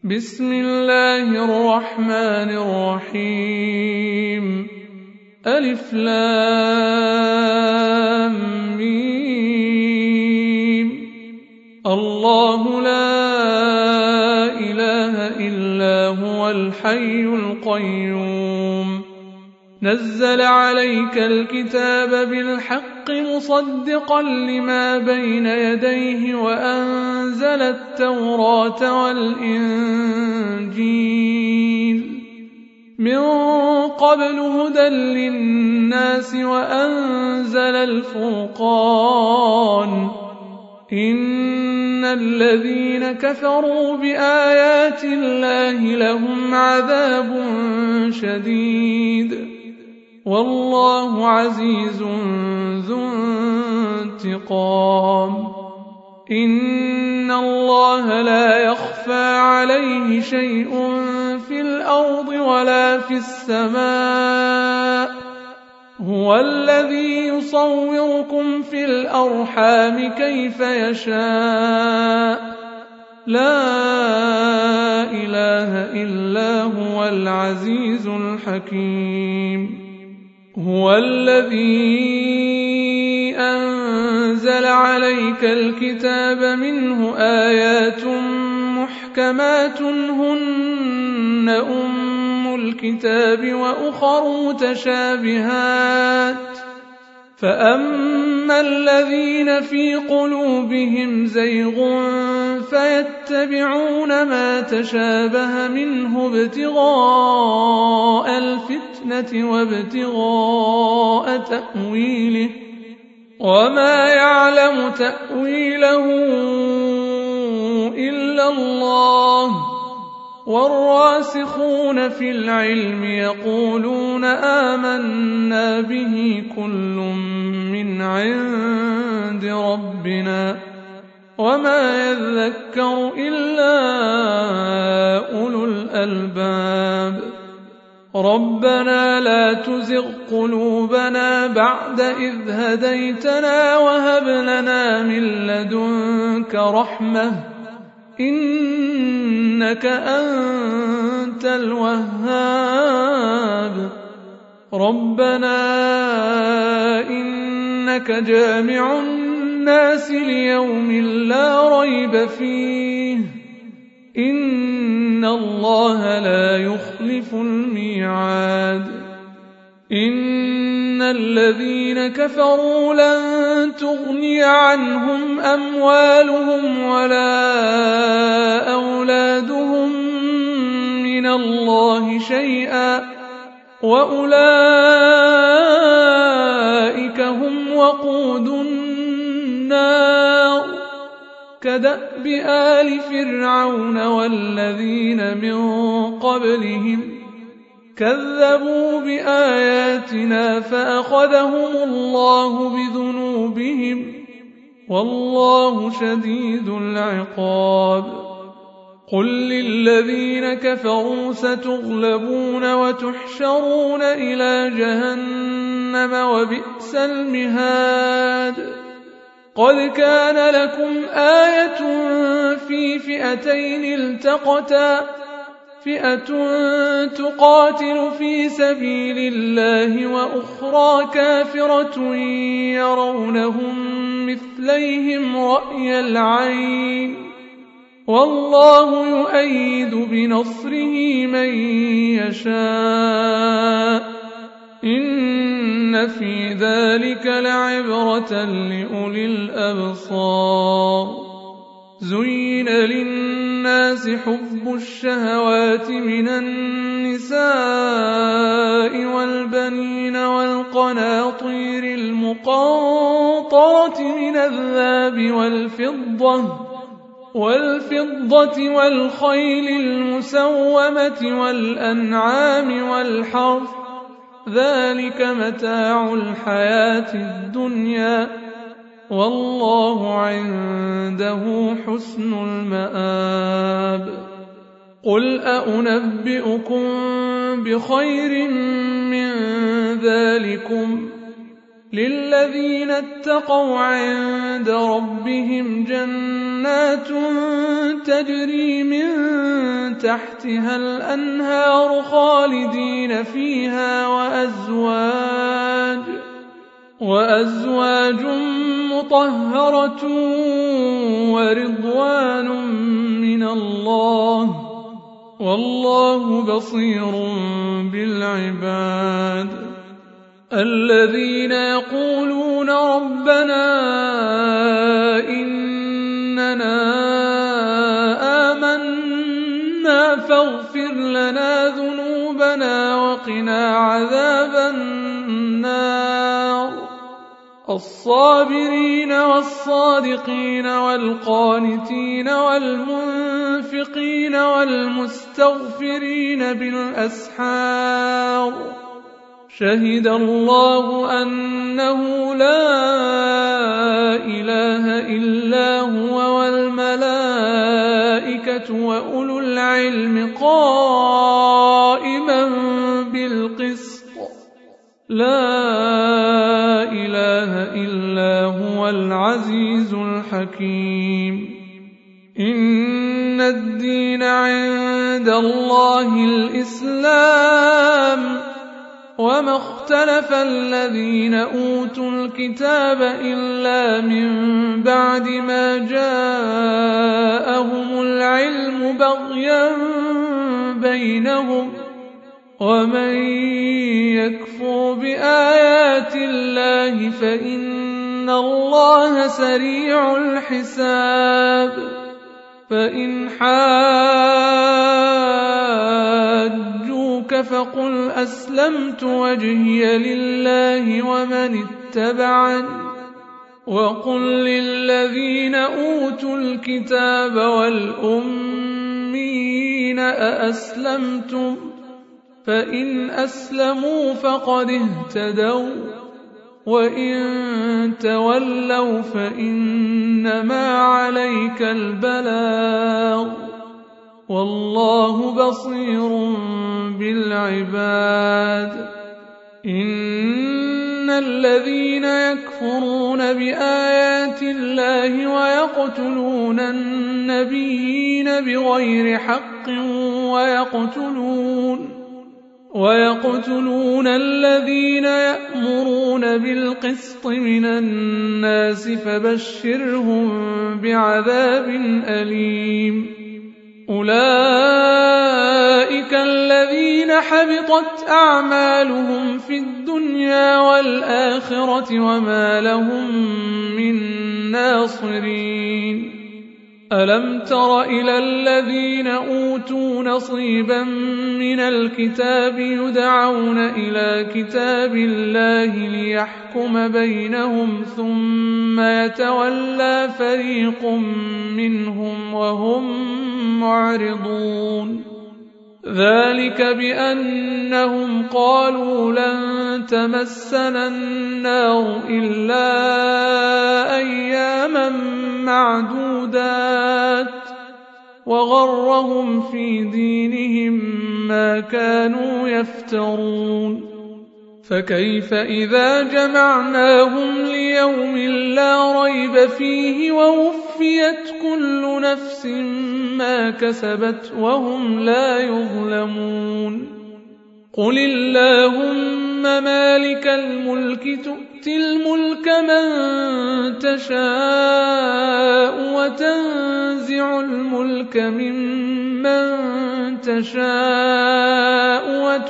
بسم الله الرحمن الرحيم. ألف لام ميم. الله لا إله إلا هو الحي القيوم. نزل عليك الكتاب بالحق مصدقا لما بين يديه وأنزل التوراة والإنجيل من قبل هدى للناس وأنزل الفرقان. إن الذين كفروا بآيات الله لهم عذاب شديد والله عزيز ذو انتقام. إن الله لا يخفى عليه شيء في الأرض ولا في السماء. هو الذي يصوركم في الأرحام كيف يشاء. لا إله إلا هو العزيز الحكيم. هو الذي أنزل عليك الكتاب منه آيات محكمات هن أم الكتاب وأخر متشابهات فأما الذين في قلوبهم زيغ فيتبعون ما تشابه منه ابتغاء الفتنة وابتغاء تأويله وما يعلم تأويله إلا الله. والراسخون في العلم يقولون آمنا به كل من عند ربنا وما يذكر إلا أولو الألباب. ربنا لا تزغ قلوبنا بعد إذ هديتنا وهب لنا من لدنك رحمة إنك أنت الوهاب. ربنا إنك جامع الناس ليوم لا ريب فيه إن الله لا يخلف الميعاد. إن الذين كفروا لن تغني عنهم أموالهم ولا أولادهم من الله شيئا وأولئك هم وقود النار. كدأب آل فرعون والذين من قبلهم كذبوا بآياتنا فأخذهم الله بذنوبهم والله شديد العقاب. قل للذين كفروا ستغلبون وتحشرون إلى جهنم وبئس المهاد. قد كان لكم آية في فئتين التقتا فئة تقاتل في سبيل الله وأخرى كافرة يرونهم مثليهم رأي العين والله يؤيد بنصره من يشاء. إن في ذلك لعبرة لأولي الأبصار. زين للناس حب الشهوات من النساء والبنين والقناطير المقنطرة من الذهب والفضة والخيل المسومة والأنعام والحرث ذلك متاع الحياة الدنيا والله عنده حسن المآب. قل أنبئكم بخير من ذلكم للذين اتقوا عند ربهم جنات تجري من تحتها الأنهار خالدين فيها وأزواج مطهرة ورضوان من الله والله بصير بالعباد الذين يقولون ربنا إننا آمنا فاغفر لنا ذنوبنا وقنا عذاب النار الصابرين والصادقين والقانتين والمنفقين والمستغفرين بالأسحار شهد الله أنه لا إله إلا هو والملائكة وأولو العلم قائما بالقسط لا إله إلا هو العزيز الحكيم إن الدين عند الله الإسلام وما اختلف الذين أوتوا الكتاب إلا من بعد ما جاءهم العلم بغيا بينهم ومن يكفر بآيات الله فإن الله سريع الحساب فإن حاجوك فقل أسلمت وجهي لله ومن اتبعني وقل للذين أوتوا الكتاب والأميين أأسلمتم فإن أسلموا فقد اهتدوا وإن تولوا فإنما عليك البلاغ والله بصير بالعباد إن الذين يكفرون بآيات الله ويقتلون النبيين بغير حق ويقتلون الذين يأمرون بالقسط من الناس فبشرهم بعذاب أليم أولئك الذين حبطت أعمالهم في الدنيا والآخرة وما لهم من ناصرين ألم تر إلى الذين أوتوا نصيبا من الكتاب يدعون إلى كتاب الله ليحكم بينهم ثم يتولى فريق منهم وهم معرضون ذلك بأنهم قالوا لن تمسنا النار إلا أياما معدودات وغرهم في دينهم ما كانوا يفترون فكيف إذا جمعناهم ليوم لا ريب فيه ووفيت كل نفس ما كسبت وهم لا يظلمون قل اللهم مالك الملك تؤتي الملك من تشاء وتنزع الملك ممن تشاء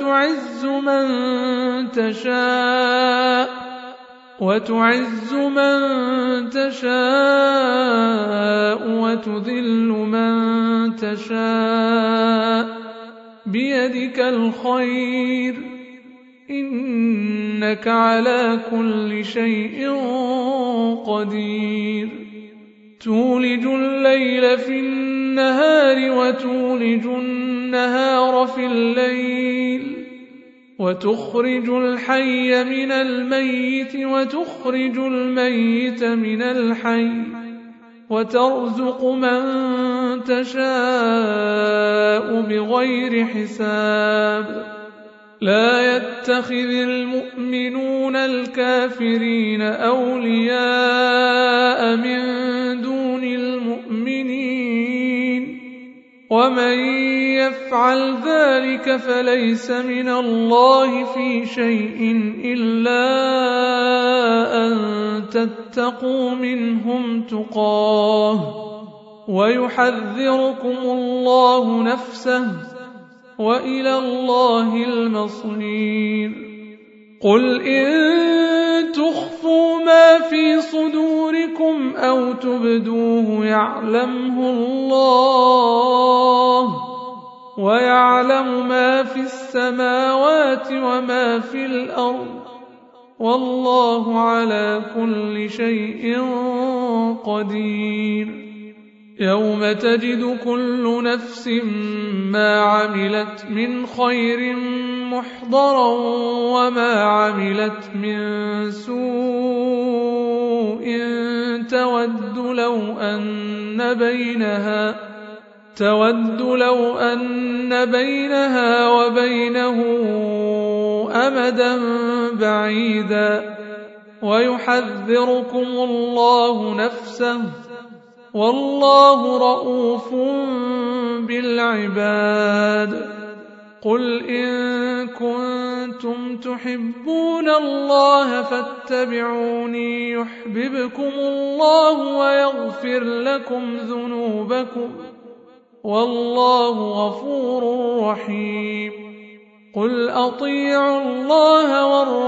وتعز من تشاء وتذل من تشاء بيدك الخير إنك على كل شيء قدير تولج الليل في النهار وتولج النهار في الليل وتخرج الحي من الميت وتخرج الميت من الحي وترزق من تشاء بغير حساب لا يتخذ المؤمنون الكافرين أولياء من دون المؤمنين ومن يفعل ذلك فليس من الله في شيء إلا أن تتقوا منهم تقاه ويحذركم الله نفسه وإلى الله المصير. قل إن تخفوا ما في صدوركم أو تبدوه يعلمه الله ويعلم ما في السماوات وما في الأرض والله على كل شيء قدير. يوم تجد كل نفس ما عملت من خير محضرا وما عملت من سوء تود لو أن بينها وبينه أمدا بعيدا ويحذركم الله نفسه والله رؤوف بالعباد. قل إن كنتم تحبون الله فاتبعوني يحببكم الله ويغفر لكم ذنوبكم والله غفور رحيم. قل أطيعوا الله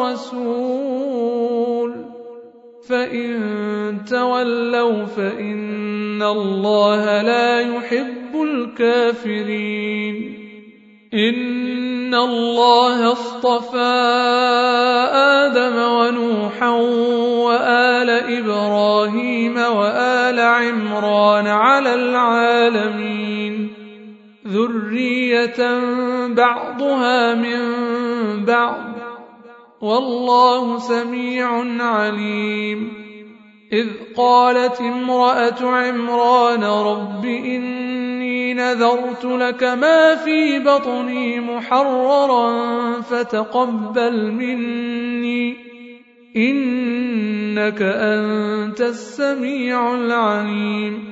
والرسول فإن تولوا فإن الله لا يحب الكافرين. إن الله اصطفى آدم ونوحا وآل إبراهيم وآل عمران على العالمين ذرية بعضها من بعض والله سميع عليم. إذ قالت امرأة عمران رب إني نذرت لك ما في بطني محررا فتقبل مني إنك أنت السميع العليم.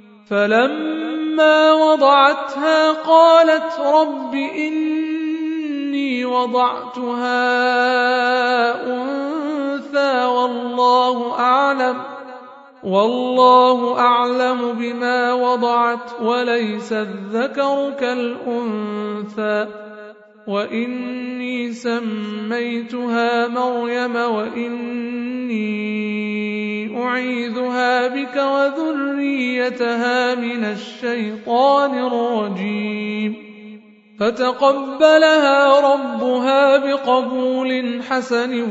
فلما وضعتها قالت رب إني وضعتها أنثى والله أعلم بما وضعت وليس الذكر كالأنثى وإني سميتها مريم وإني أعيذها بك وذريتها من الشيطان الرجيم. فتقبلها ربها بقبول حسن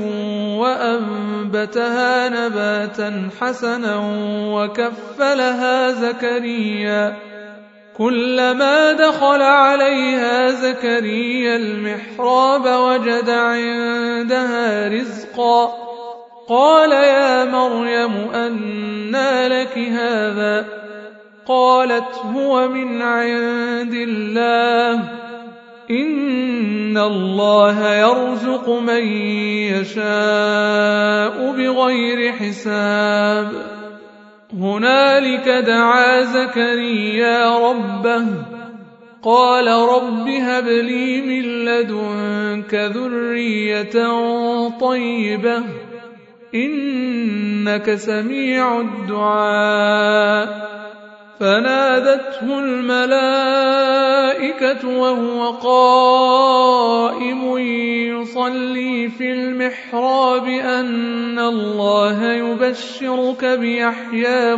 وأنبتها نباتا حسنا وكفلها زكريا. كلما دخل عليها زكريا المحراب وجد عندها رزقا قال يا مريم أنى لك هذا قالت هو من عند الله إن الله يرزق من يشاء بغير حساب. هنالك دعا زكريا ربه قال رب هب لي من لدنك ذرية طيبة إنك سميع الدعاء. فنادته الملائكة وهو قائم يصلي في المحراب أن الله يبشرك بيحيى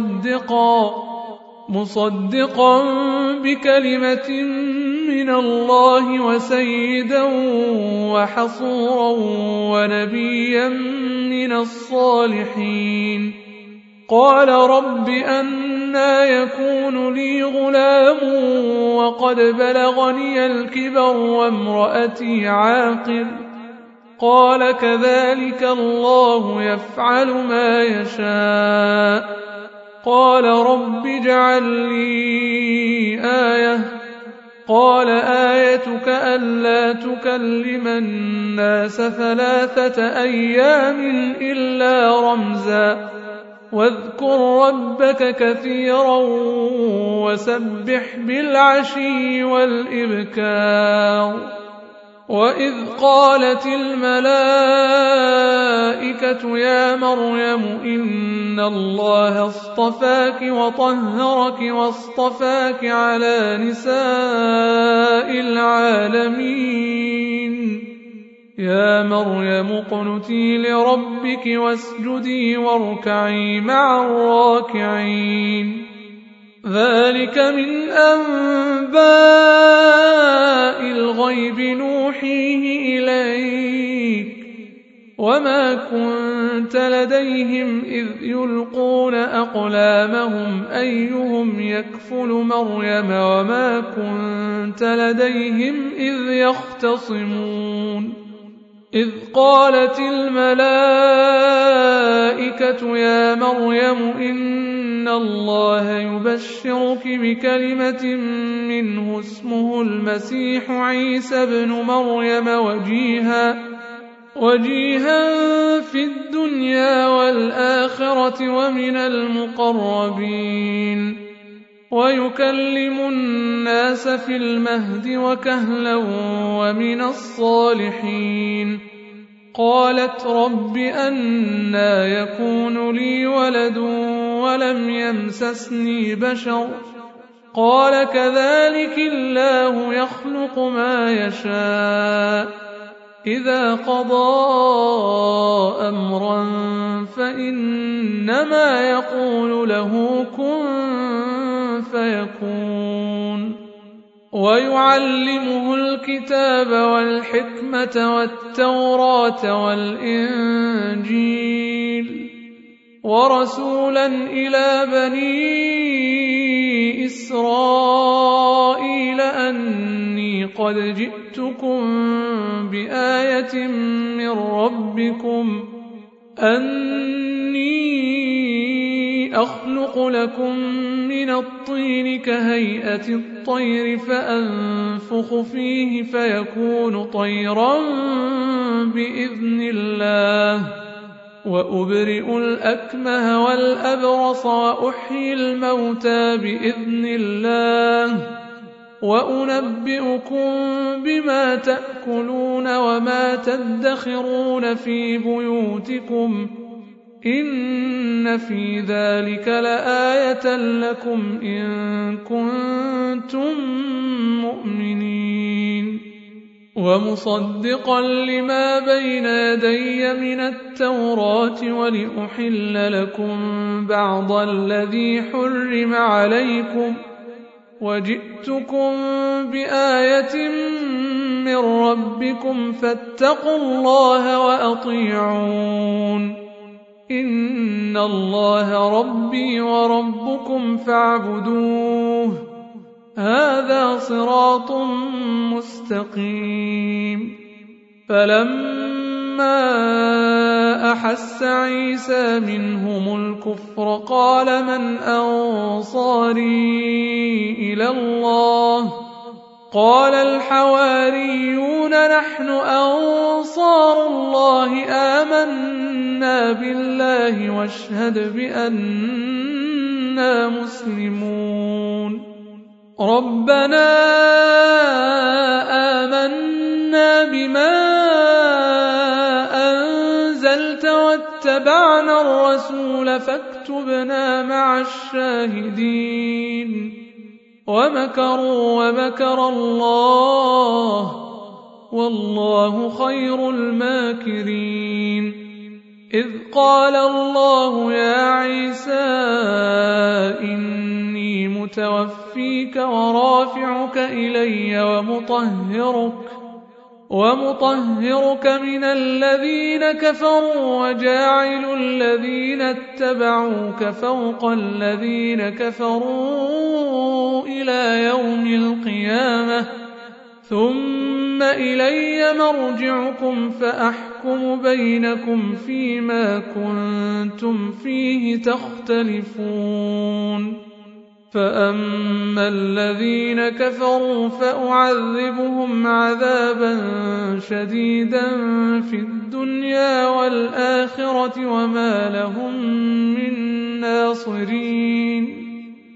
مصدقا بكلمة من الله وسيدا وحصورا ونبيا من الصالحين. قال رب أنى يكون لي غلام وقد بلغني الكبر وامرأتي عاقر قال كذلك الله يفعل ما يشاء. قال رب اجعل لي آية قال آيتك ألا تكلم الناس 3 أيام إلا رمزا واذكر ربك كثيرا وسبح بالعشي والإبكار وإذ قالت الملائكة يا مريم إن الله اصطفاك وطهرك واصطفاك على نساء العالمين يا مريم اقنتي لربك واسجدي واركعي مع الراكعين ذلك من أنباء الغيب نوحيه إليك وما كنت لديهم إذ يلقون أقلامهم أيهم يكفل مريم وما كنت لديهم إذ يختصمون إذ قالت الملائكة يا مريم إن الله يبشرك بكلمة منه اسمه المسيح عيسى ابن مريم وجيها في الدنيا والآخرة ومن المقربين ويكلم الناس في المهد وكهلا ومن الصالحين قالت رب أنى يكون لي ولد ولم يمسسني بشر قال كذلك الله يخلق ما يشاء إذا قضى أمرا فإنما يقول له كن فيكون ويعلمه الكتاب والحكمة والتوراة والإنجيل ورسولا إلى بني إسرائيل أني قد جئتكم بآية من ربكم أني أخلق لكم من الطين كهيئة الطير فأنفخ فيه فيكون طيرا بإذن الله وأبرئ الأكمه والأبرص وأحيي الموتى بإذن الله وأنبئكم بما تأكلون وما تدخرون في بيوتكم إن في ذلك لآية لكم إن كنتم مؤمنين ومصدقا لما بين يدي من التوراة ولأحل لكم بعض الذي حرم عليكم وجئتكم بآية من ربكم فاتقوا الله وأطيعون إن الله ربي وربكم فاعبدوه هذا صراط مستقيم فلما أحس عيسى منهم الكفر قال من أنصاري إلى الله قال الحواريون نحن أنصار الله آمنا بالله واشهد بأننا مسلمون ربنا آمنا بما أنزلت واتبعنا الرسول فاكتبنا مع الشاهدين ومكروا ومكر الله والله خير الماكرين إذ قال الله يا عيسى إني متوفيك ورافعك إلي ومطهرك من الذين كفروا وجاعل الذين اتبعوك فوق الذين كفروا إلى يوم القيامة ثم إلي مرجعكم فأحكم بينكم فيما كنتم فيه تختلفون فأما الذين كفروا فأعذبهم عذابا شديدا في الدنيا والآخرة وما لهم من ناصرين.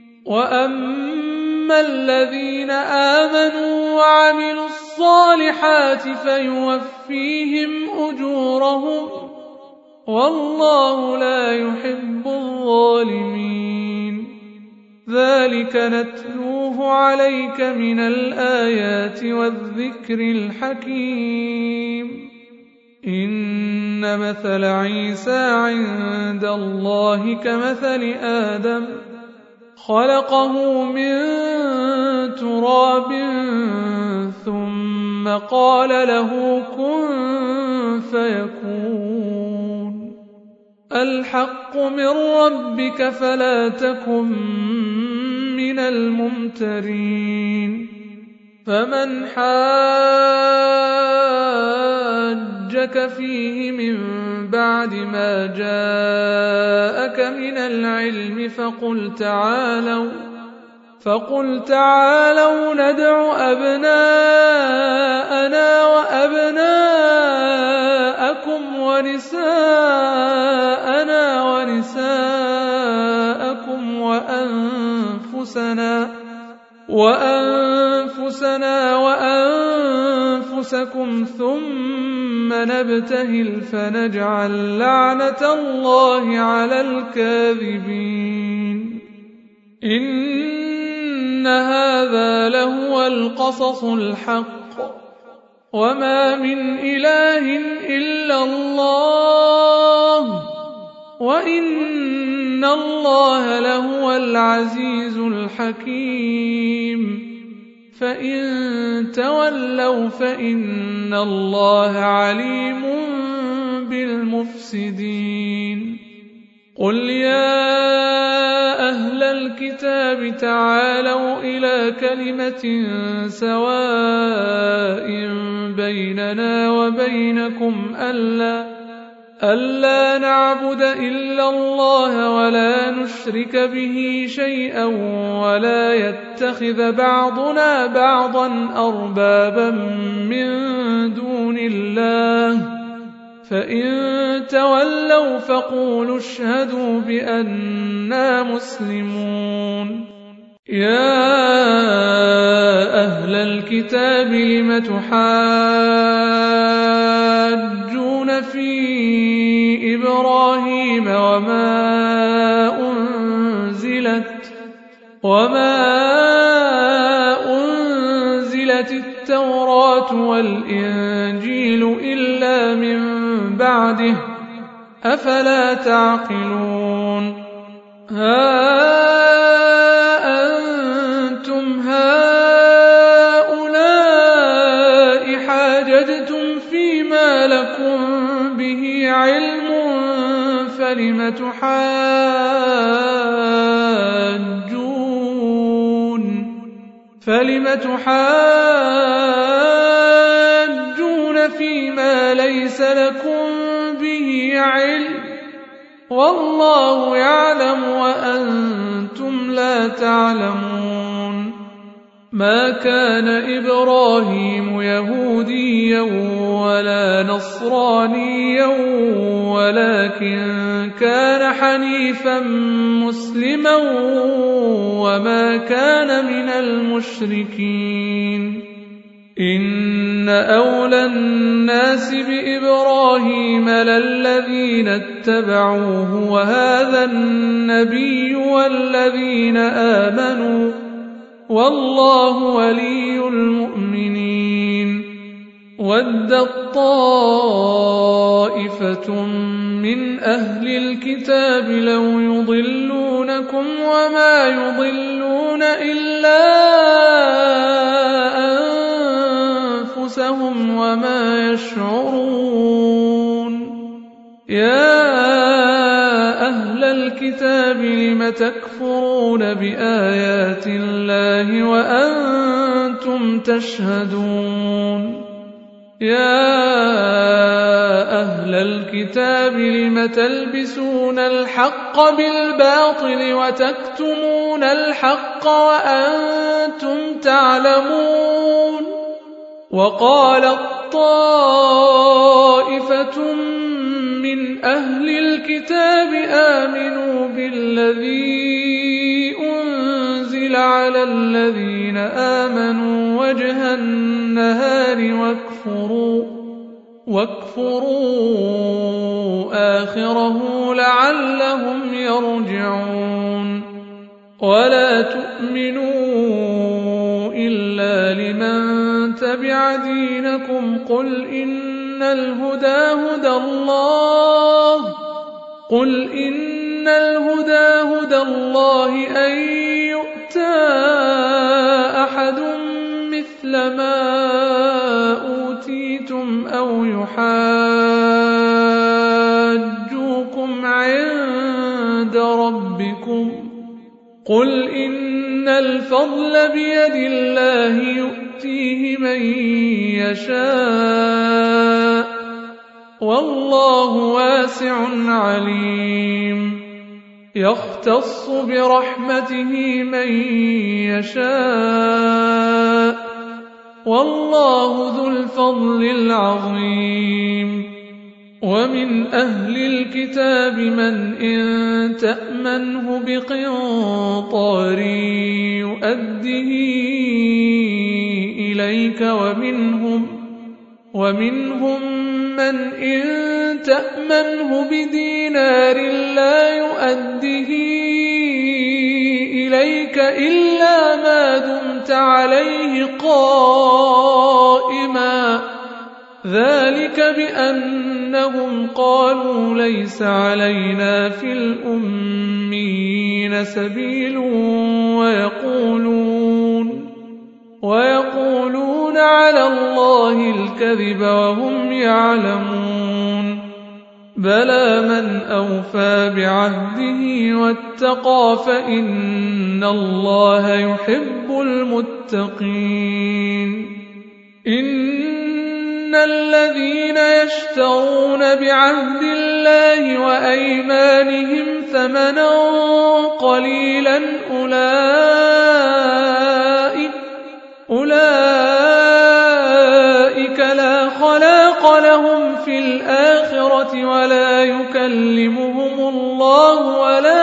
وأما الذين آمنوا وعملوا الصالحات فيوفيهم أجورهم والله لا يحب الظالمين. ذلك نتلوه عليك من الآيات والذكر الحكيم. إن مثل عيسى عند الله كمثل آدم خلقه من تراب ثم قال له كن فيكون. الحق من ربك فلا تكن من الممترين. فمن حاجك فيه من بعد ما جاءك من العلم فقل تعالوا ندع أبناءنا وأبناءكم ونساءنا ونساءكم وأنفسنا وأنفسكم ثم نبتهل فنجعل لعنة الله على الكاذبين. إن هذا لهو القصص الحق وما من إله إلا الله وإن الله لهو العزيز الحكيم. فإن تولوا فإن الله عليم بالمفسدين. قل يا أهل الكتاب تعالوا إلى كلمة سواء بيننا وبينكم ألا نعبد إلا الله ولا نشرك به شيئا ولا يتخذ بعضنا بعضا أربابا من دون الله. فإن تولوا فقولوا اشهدوا بأننا مسلمون. يا أهل الكتاب لم تحاجون في إبراهيم وما أنزلت التوراة والإنجيل إلا من بعده أفلا تعقلون. ها أنتم هؤلاء حاججتم فيما لكم به علم فلم تحاجون فيما ليس لكم به علم والله يعلم وأنتم لا تعلمون. ما كان إبراهيم يهوديا ولا نصرانيا ولكن كان حنيفا مسلما وما كان من المشركين. إن أولى الناس بإبراهيم للذين اتبعوه وهذا النبي والذين آمنوا والله ولي المؤمنين. ودت طائفة من أهل الكتاب لو يضلونكم وما يضلون إلا أنفسهم وما يشعرون. يا أهل الكتاب لم تكفرون بآيات الله وأنتم تشهدون. يا أهل الكتاب لم تلبسون الحق بالباطل وتكتمون الحق وأنتم تعلمون وقالت طائفة من أهل الكتاب آمنوا بالذي أنزل على الذين آمنوا وجه النهار واكفروا آخره لعلهم يرجعون ولا تؤمنوا إلا لمن تبع دينكم قل إن الهدى هدى الله أن يؤتى أحد مثل ما أوتيتم أو يحاجوكم عند ربكم قل إن الفضل بيد الله يؤتيه من يشاء والله واسع عليم يختص برحمته من يشاء والله ذو الفضل العظيم ومن أهل الكتاب من إن تأمنه بقنطار يؤده إليك ومنهم من إن تأمنه بدينار لا يؤده إليك إلا ما دمت عليه قائما ذلك بأنهم قالوا ليس علينا في الأميين سبيل ويقولون على الله الكذب وهم يعلمون بلى من أوفى بعهده واتقى فإن الله يحب المتقين إن الذين يشترون بعهد الله وأيمانهم ثمنا قليلا أولئك لا خلاق لهم في الآخرة ولا يكلمهم الله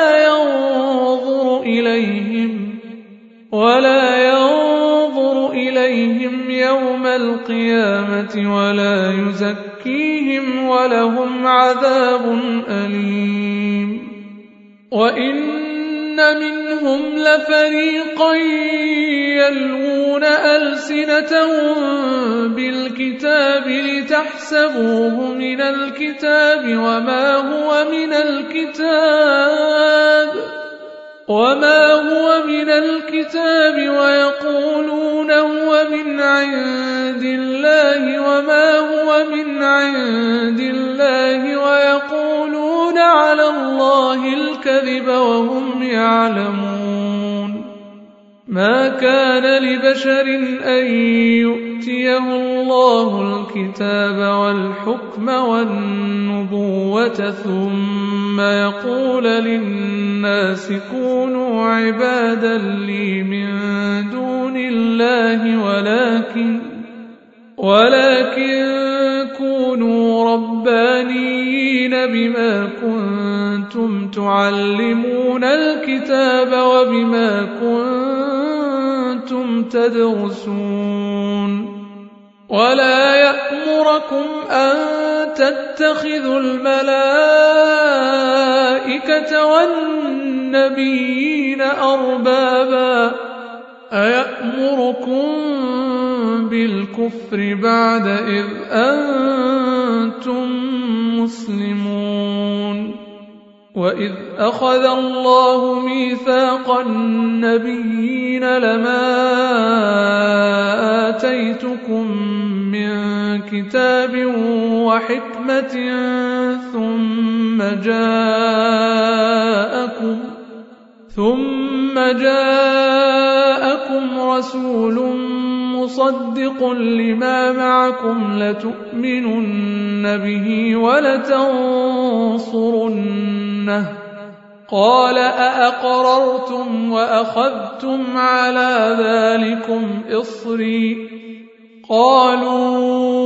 ولا ينظر إليهم يوم القيامة ولا يزكيهم ولهم عذاب أليم وإن منهم لفريقا يلوون ألسنتهم بالكتاب لتحسبوه من الكتاب وما هو من الكتاب ويقولون هو من عند الله وما هو من عند الله ويقولون على الله الكذب وهم يعلمون ما كان لبشر أن يؤتيه الله الكتاب والحكم والنبوة ثم يقول للناس كونوا عبادا لي من دون الله ولكن كونوا ربانيين بما كنتم تعلمون الكتاب وبما كنتم تدرسون ولا يأمركم أن تتخذوا الملائكة والنبيين أربابا أيأمركم بالكفر بعد إذ أنتم مسلمون وإذ أخذ الله ميثاق النبيين لما آتيتكم من كتاب وحكمة ثم جاءكم رسول مصدق لما معكم لتؤمنن به ولتنصرنه قال أأقررتم وأخذتم على ذلكم إصري قالوا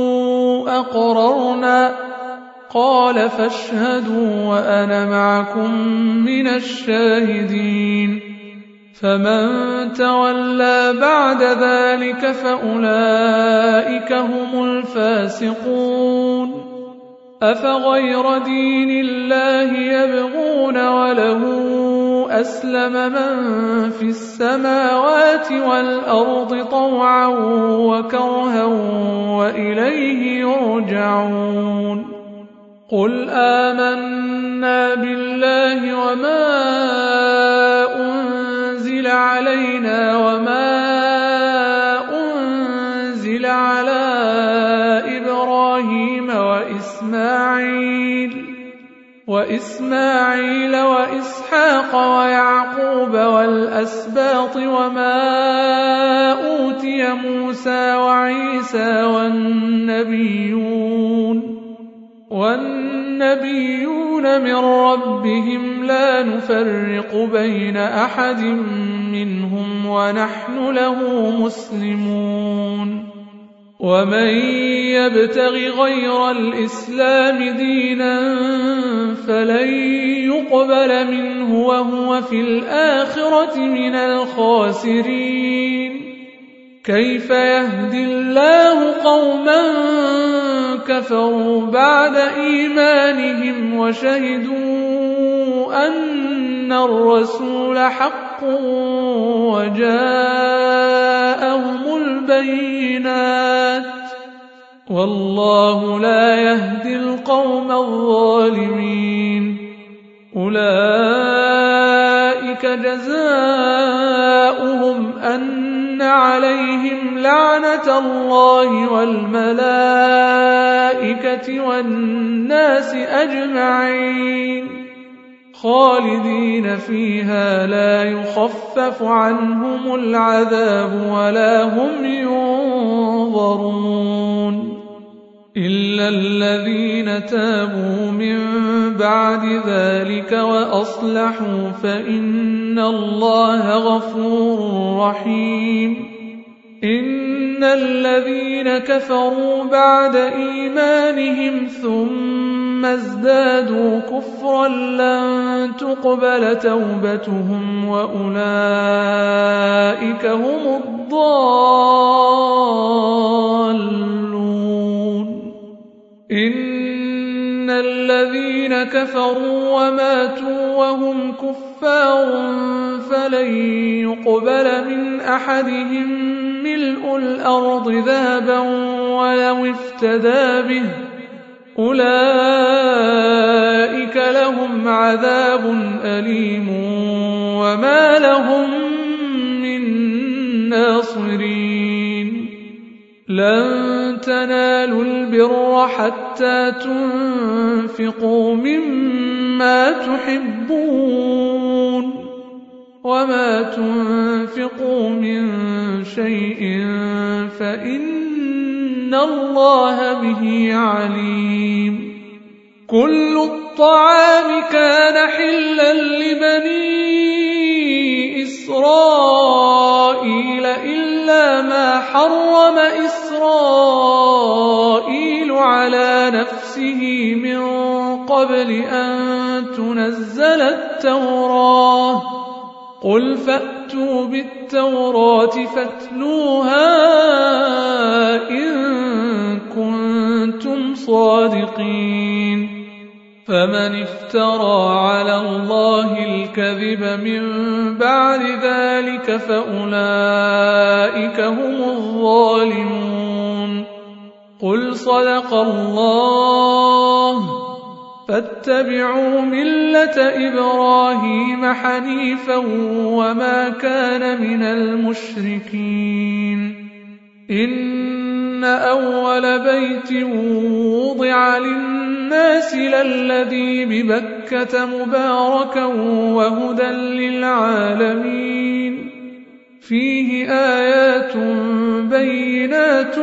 أقررنا قال فاشهدوا وأنا معكم من الشاهدين فمن تولى بعد ذلك فأولئك هم الفاسقون أفغير دين الله يبغون وله أسلم من في السماوات والأرض طوعا وكرها وإليه يرجعون قل آمنا بالله وما أنزل علينا وما أنزل على إبراهيم وإسماعيل وإسحاق ويعقوب والأسباط وما أوتي موسى وعيسى والنبيون من ربهم لا نفرق بين أحد منهم ونحن له مسلمون ومن يبتغ غير الإسلام دينا فلن يقبل منه وهو في الآخرة من الخاسرين كيف يهدي الله قوما كفروا بعد إيمانهم وشهدوا أن الرسول حق وجاءهم البينات والله لا يهدي القوم الظالمين أولئك جزاؤهم أن عليهم لعنة الله والملائكة والناس أجمعين خالدين فيها لا يخفف عنهم العذاب ولا هم ينظرون إلا الذين تابوا من بعد ذلك وأصلحوا فإن الله غفور رحيم إن الذين كفروا بعد إيمانهم ثم ازدادوا كفرا لن تقبل توبتهم وأولئك هم الضالون إن الذين كفروا وماتوا وهم كفار فلن يقبل من أحدهم ملء الأرض ذهبا ولو افتدى به أولئك لهم عذاب أليم وما لهم من ناصرين لن تنالوا البر حتى تنفقوا مما تحبون وما تنفقوا من شيء فإن الله به عليم كل الطعام كان حلا لبني إسرائيل إلا ما حرم إسرائيل على نفسه من قبل أن تنزل التوراة قل فأتوا بالتوراة فاتلوها إن كنتم صادقين فمن افترى على الله الكذب من بعد ذلك فأولئك هم الظالمون قل صدق الله فاتبعوا ملة إبراهيم حنيفا وما كان من المشركين إن أول بيت وضع للناس للذي ببكة مباركا وهدى للعالمين فيه آيات بينات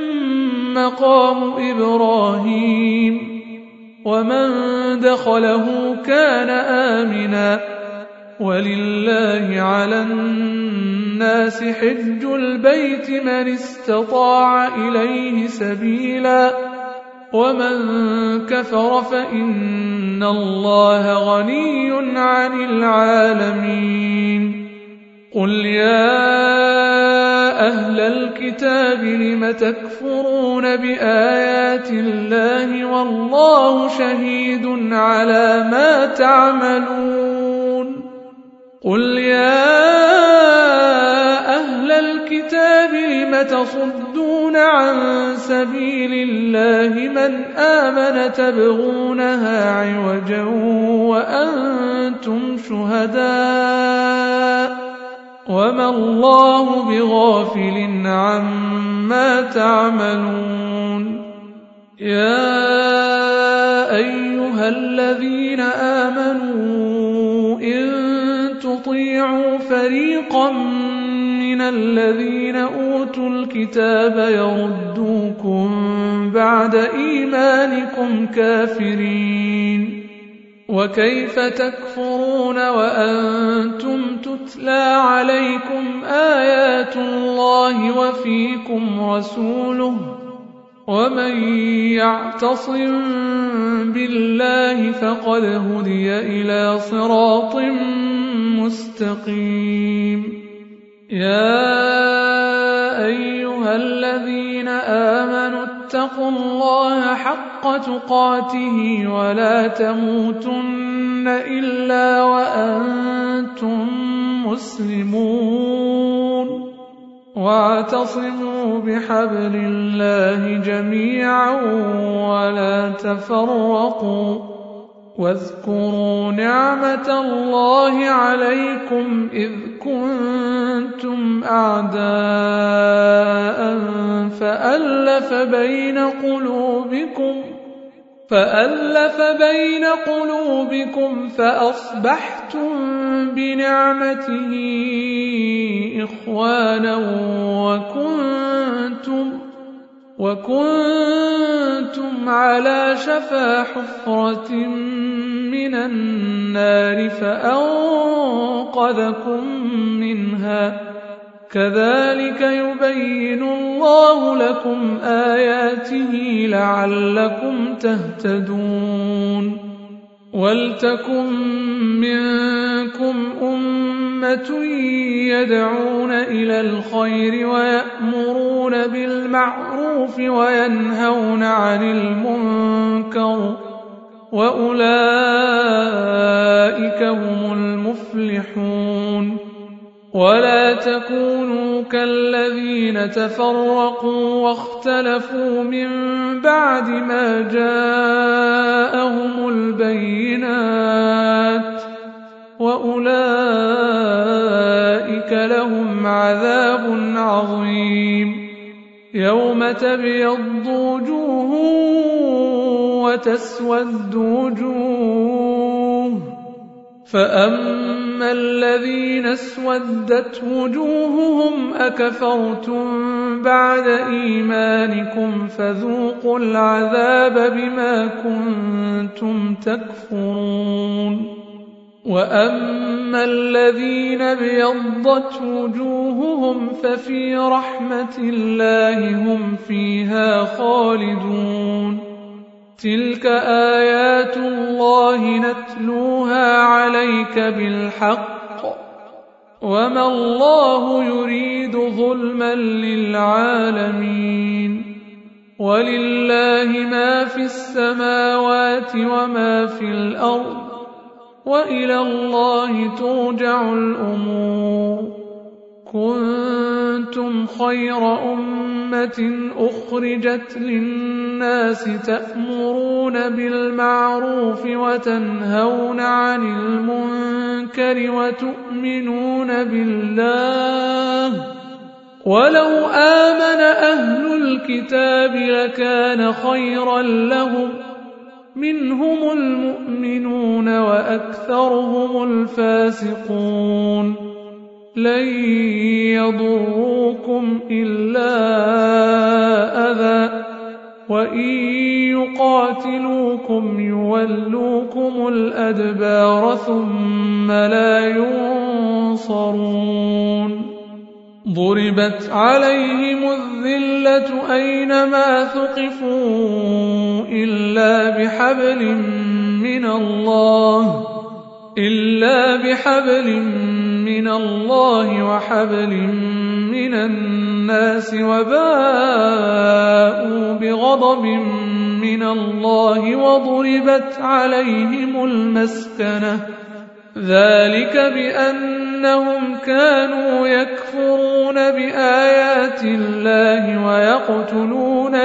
مقام إبراهيم ومن دخله كان آمنا ولله على الناس حج البيت من استطاع إليه سبيلا ومن كفر فإن الله غني عن العالمين قل يا أهل الكتاب لم تكفرون بآيات الله والله شهيد على ما تعملون قل يا أهل الكتاب لم تصدون عن سبيل الله من آمن تبغونها عوجا وأنتم شهداء وما الله بغافل عما تعملون يا أيها الذين آمنوا إن تطيعوا فريقا من الذين أوتوا الكتاب يردوكم بعد إيمانكم كافرين وكيف تكفرون وأنتم تتلى عليكم آيات الله وفيكم رسوله ومن يعتصم بالله فقد هدي إلى صراط مستقيم يا أيها الذين آمنوا اتقوا الله حق تقاته ولا تموتن إلا وأنتم مسلمون واعتصموا بحبل الله جميعا ولا تفرقوا واذكروا نعمة الله عليكم إذ كنتم أعداء فألف بين قلوبكم فأصبحتم بنعمته إخوانا وكنتم على شفا حفرة من النار فأنقذكم منها كذلك يبين الله لكم آياته لعلكم تهتدون ولتكن منكم أمة يدعون إلى الخير ويأمرون بالمعروف وينهون عن المنكر وأولئك هم المفلحون ولا تكونوا كالذين تفرقوا واختلفوا من بعد ما جاءهم البينات وأولئك لهم عذاب عظيم يوم تبيض وجوه وتسود وجوه فأما الذين اسودت وجوههم أكفرتم بعد إيمانكم فذوقوا العذاب بما كنتم تكفرون وأما الذين ابيضت وجوههم ففي رحمة الله هم فيها خالدون تلك آيات الله نتلوها عليك بالحق وما الله يريد ظلما للعالمين ولله ما في السماوات وما في الأرض وإلى الله ترجع الأمور كنتم خير أمة أخرجت للناس تأمرون بالمعروف وتنهون عن المنكر وتؤمنون بالله ولو آمن أهل الكتاب لكان خيرا لهم منهم المؤمنون وأكثرهم الفاسقون لن يضروكم إلا أذى وإن يقاتلوكم يولوكم الأدبار ثم لا ينصرون ضربت عليهم الذلة أينما ثقفوا إلا بحبل من الله وحبل من الناس وباءوا بغضب من الله وضربت عليهم المسكنة ذلك بأنهم كانوا يكفرون بآيات الله ويقتلون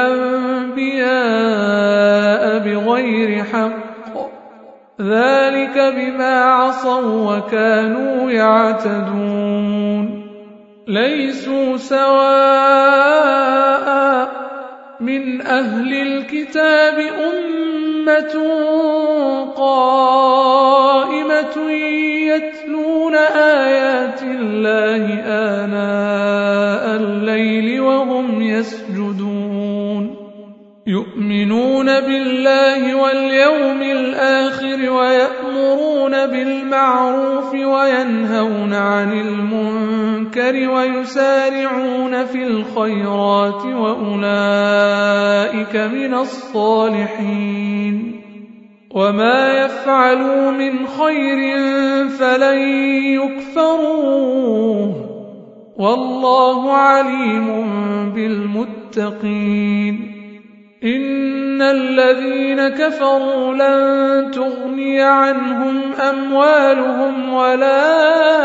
الأنبياء بغير حق ذلك بما عصوا وكانوا يعتدون ليسوا سواء من أهل الكتاب أمة قائمة يتلون آيات الله آناء الليل وهم يسجدون يؤمنون بالله واليوم الآخر ويأمرون بالمعروف وينهون عن المنكر ويسارعون في الخيرات وأولئك من الصالحين وما يفعلوا من خير فلن يكفروه والله عليم بالمتقين إن الذين كفروا لن تغني عنهم أموالهم ولا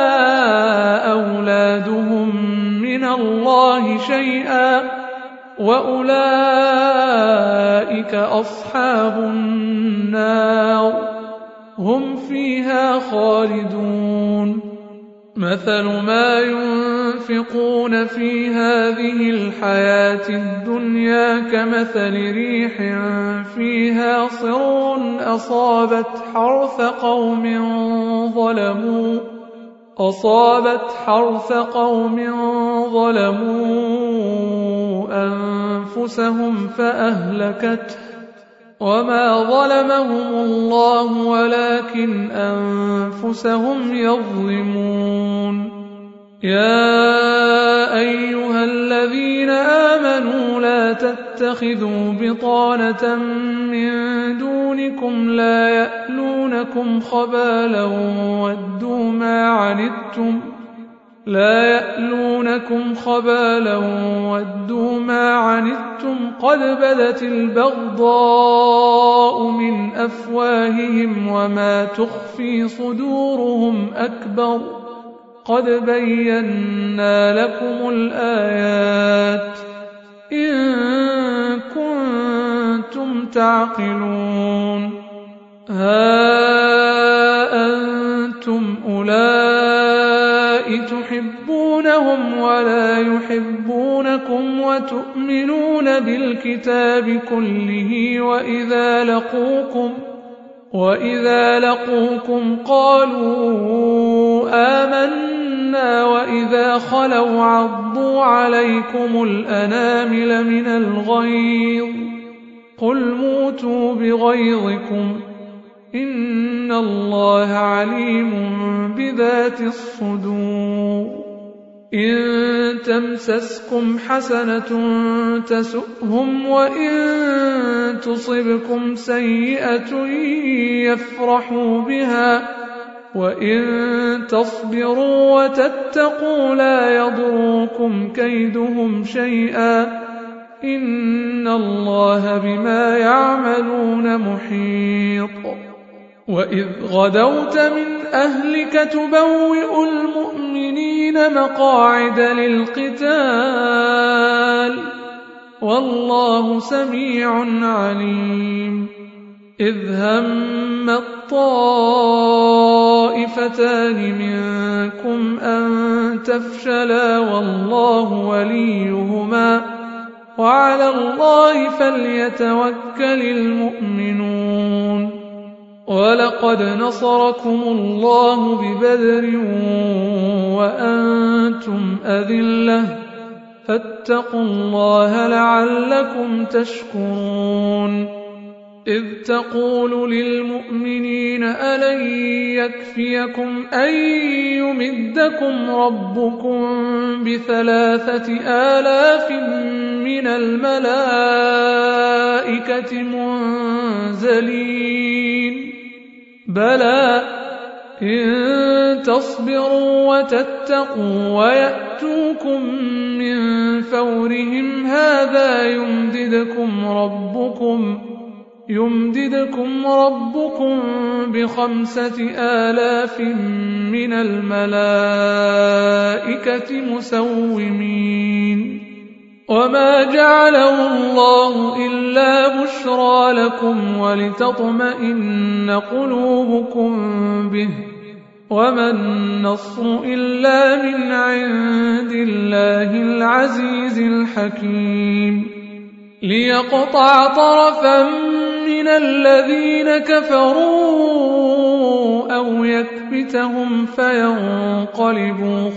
أولادهم من الله شيئا وأولئك أصحاب النار هم فيها خالدون مثل ما ينفقون في هذه الحياة الدنيا كمثل ريح فيها صر أصابت حرث قوم ظلموا أنفسهم فأهلكته وما ظلمهم الله ولكن أنفسهم يظلمون يا أيها الذين آمنوا لا تتخذوا بطانة من دونكم لا يألونكم خبالا ودوا ما عنتم قد بدت البغضاء من أفواههم وما تخفي صدورهم أكبر قد بينا لكم الآيات إن كنتم تعقلون ها أنتم أولئك تحبونهم ولا يحبونكم وتؤمنون بالكتاب كله وإذا لقوكم قالوا آمنا وإذا خلوا عضوا عليكم الأنامل من الغيظ قل موتوا بغيظكم إن الله عليم بذات الصدور إن تمسسكم حسنة تسؤهم وإن تصبكم سيئة يفرحوا بها وإن تصبروا وتتقوا لا يضركم كيدهم شيئا إن الله بما يعملون محيط وإذ غدوت من أهلك تبوئ المؤمنين مقاعد للقتال والله سميع عليم إذ هم الطائفتان منكم أن تفشلا والله وليهما وعلى الله فليتوكل المؤمنون ولقد نصركم الله ببدر وأنتم أذلة فاتقوا الله لعلكم تشكرون إذ تقول للمؤمنين ألن يكفيكم أن يمدكم ربكم ب3,000 من الملائكة منزلين بلى إن تصبروا وتتقوا ويأتوكم من فورهم هذا يمددكم ربكم ب5,000 من الملائكة مسومين وما جعله الله إلا بشرى لكم ولتطمئن قلوبكم به وما النصر إلا من عند الله العزيز الحكيم ليقطع طرفا من الذين كفروا أو يكبتهم فينقلبوا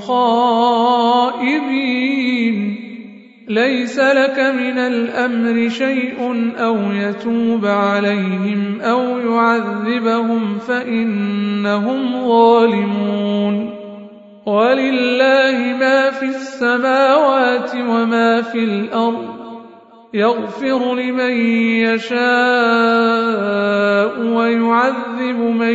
خائبين ليس لك من الأمر شيء أو يتوب عليهم أو يعذبهم فإنهم ظالمون ولله ما في السماوات وما في الأرض يغفر لمن يشاء ويعذب من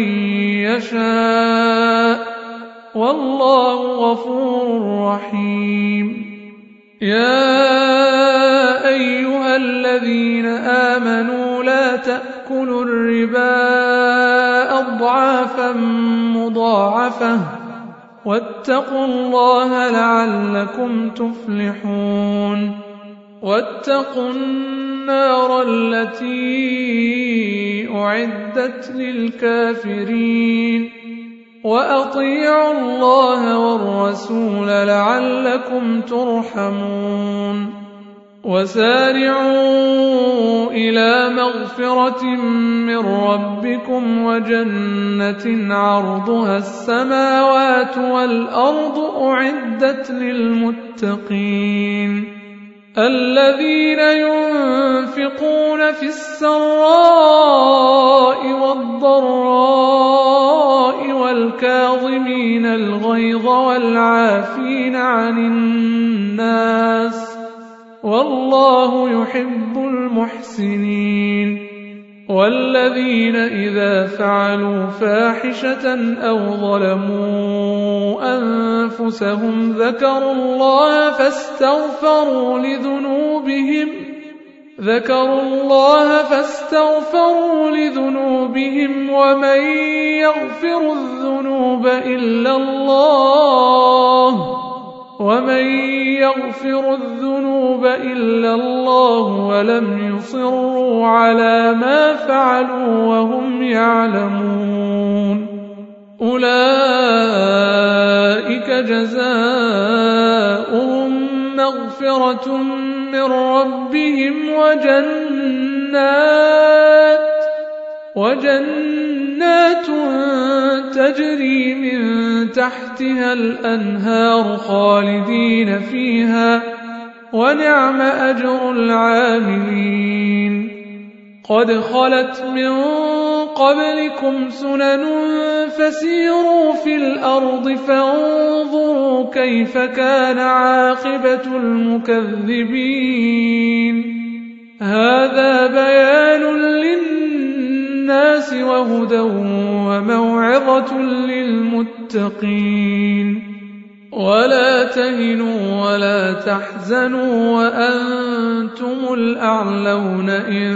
يشاء والله غفور رحيم يا أيها الذين آمنوا لا تأكلوا الربا أضعافا مضاعفة واتقوا الله لعلكم تفلحون واتقوا النار التي أعدت للكافرين وأطيعوا الله والرسول لعلكم ترحمون وسارعوا إلى مغفرة من ربكم وجنة عرضها السماوات والأرض أعدت للمتقين الذين ينفقون في السراء والضراء والكاظمين الغيظ والعافين عن الناس والله يحب المحسنين والذين إذا فعلوا فاحشة أو ظلموا أنفسهم ذكروا الله فاستغفروا لذنوبهم ومن يغفر الذنوب إلا الله ولم يصروا على ما فعلوا وهم يعلمون أولئك جزاؤهم مغفرة من ربهم وجنات تجري من تحتها الأنهار خالدين فيها ونعم أجر العاملين قد خلت من قبلكم سنن فسيروا في الأرض فانظروا كيف كان عاقبة المكذبين هذا بيان للناس وهدى وموعظة للمتقين ولا تهنوا ولا تحزنوا وأنتم الأعلون إن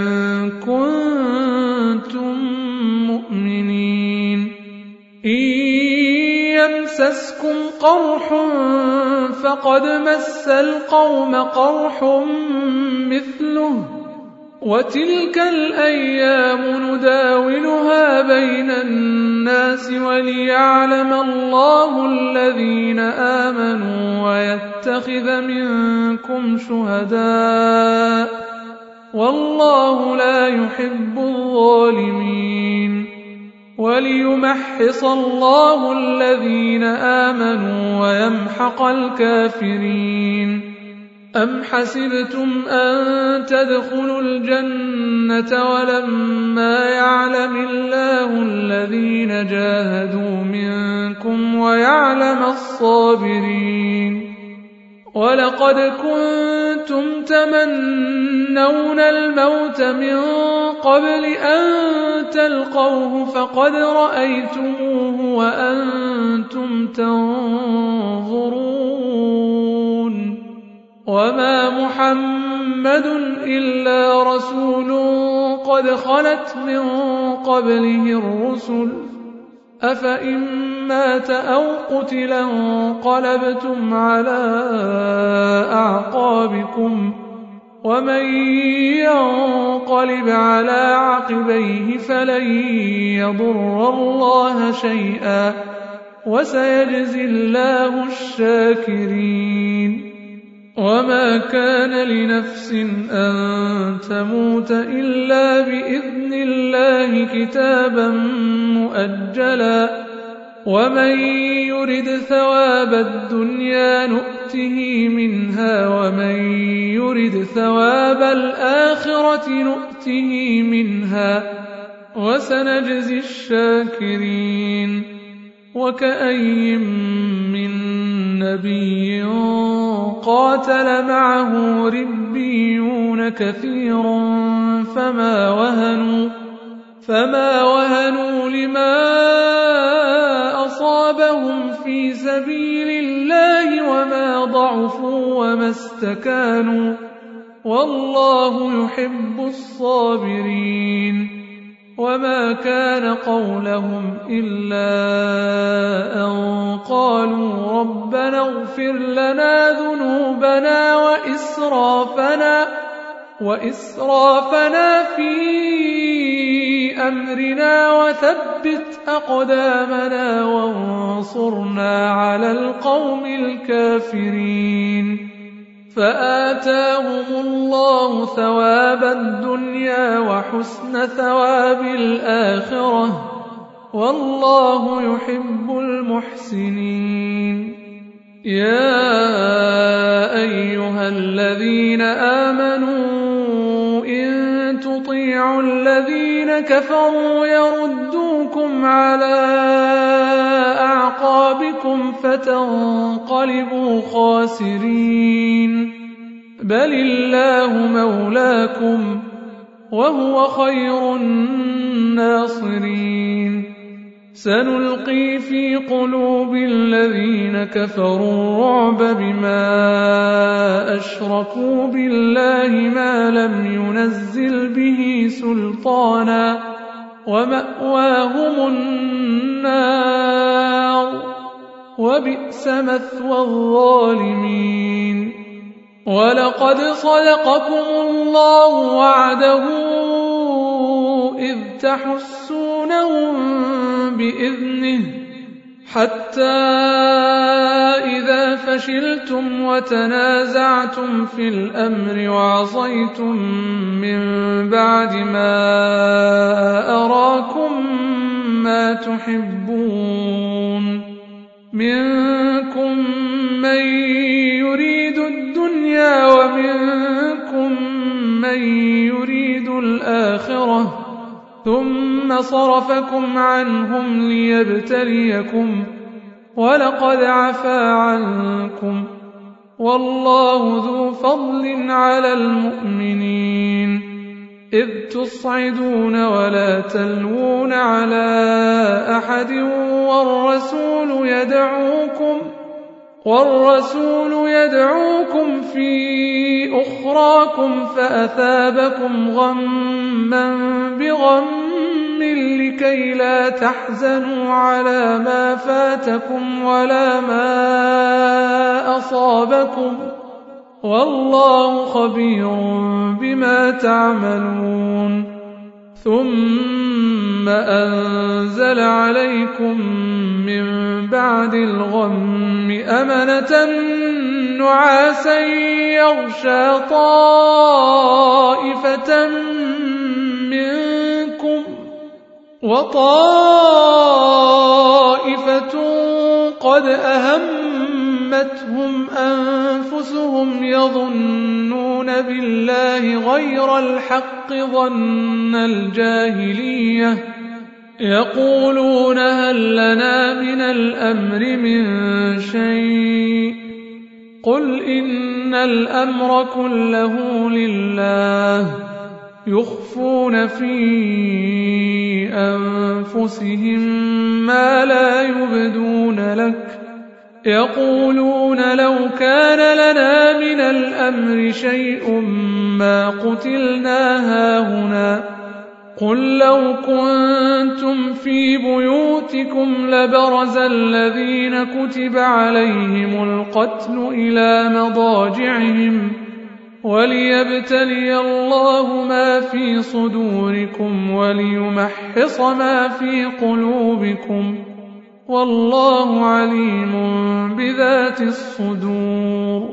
كنتم مؤمنين إن يمسسكم قرح فقد مس القوم قرح مثله وتلك الأيام نداولها بين الناس وليعلم الله الذين آمنوا ويتخذ منكم شهداء والله لا يحب الظالمين وليمحص الله الذين آمنوا ويمحق الكافرين. أم حسبتم أن تدخلوا الجنة ولما يعلم الله الذين جاهدوا منكم ويعلم الصابرين؟ ولقد كنتم تمنون الموت من قبل أن تلقوه فقد رأيتموه وأنتم تنظرون. وما محمد إلا رسول قد خلت من قبله الرسل، أفإن مات أو قتلا انقلبتم على أعقابكم، ومن ينقلب على عقبيه فلن يضر الله شيئا وسيجزي الله الشاكرين. وما كان لنفس أن تموت إلا بإذن الله كتابا مؤجلا، ومن يرد ثواب الدنيا نؤته منها ومن يرد ثواب الآخرة نؤته منها وسنجزي الشاكرين. وكأي من نبي قاتل معه ربيون كثير فما وهنوا لما أصابهم في سبيل الله وما ضعفوا وما استكانوا، والله يحب الصابرين. وما كان قولهم إلا أن قالوا ربنا اغفر لنا ذنوبنا وإسرافنا في أمرنا وثبت أقدامنا وانصرنا على القوم الكافرين. فآتاهم الله ثواب الدنيا وحسن ثواب الآخرة، والله يحب المحسنين. يا أيها الذين آمنوا إن تطيعوا الذين كفروا يردوكم على أعقابكم فتنقلبوا خاسرين، بل الله مولاكم وهو خير الناصرين. سنلقي في قلوب الذين كفروا الرعب بما أشركوا بالله ما لم ينزل به سلطانا ومأواهم النار وبئس مثوى الظالمين. ولقد صدقكم الله وعده إذ تحسونهم بإذنه حتى إذا فشلتم وتنازعتم في الأمر وعصيتم من بعد ما أراكم ما تحبون، منكم من يريد الدنيا ومنكم من يريد الآخرة، ثم صرفكم عنهم ليبتليكم ولقد عفا عنكم، والله ذو فضل على المؤمنين. إذ تصعدون ولا تلوون على أحد والرسول يدعوكم في أخراكم فأثابكم غما بغم لكي لا تحزنوا على ما فاتكم ولا ما أصابكم، والله خبير بما تعملون. ثم أنزل عليكم من بعد الغم أمنة نعاسا يغشى طائفة منكم وطائفة قد أهمتهم أنفسهم يظنون بالله غير الحق ظن الجاهلية يقولون هل لنا من الأمر من شيء قل إن الأمر كله لله يخفون في أنفسهم ما لا يبدون لك يقولون لو كان لنا من الأمر شيء ما قتلنا هاهنا قل لو كنتم في بيوتكم لبرز الذين كتب عليهم القتل إلى مضاجعهم وليبتلي الله ما في صدوركم وليمحص ما في قلوبكم والله عليم بذات الصدور